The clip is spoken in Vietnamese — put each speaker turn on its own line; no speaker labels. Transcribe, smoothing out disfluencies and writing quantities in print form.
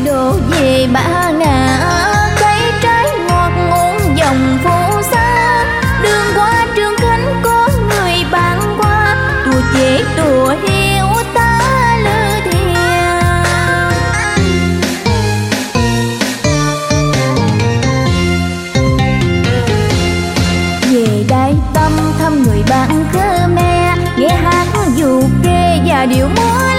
đổ về Ba Ngã, cây trái ngọt ngôn dòng phố xa. Đường qua Trường Khánh có người bạn qua, tùa chế tùa hiu ta lư thìa. Về Đại Tâm thăm người bạn Khmer, nghe hát dù kê và điệu múa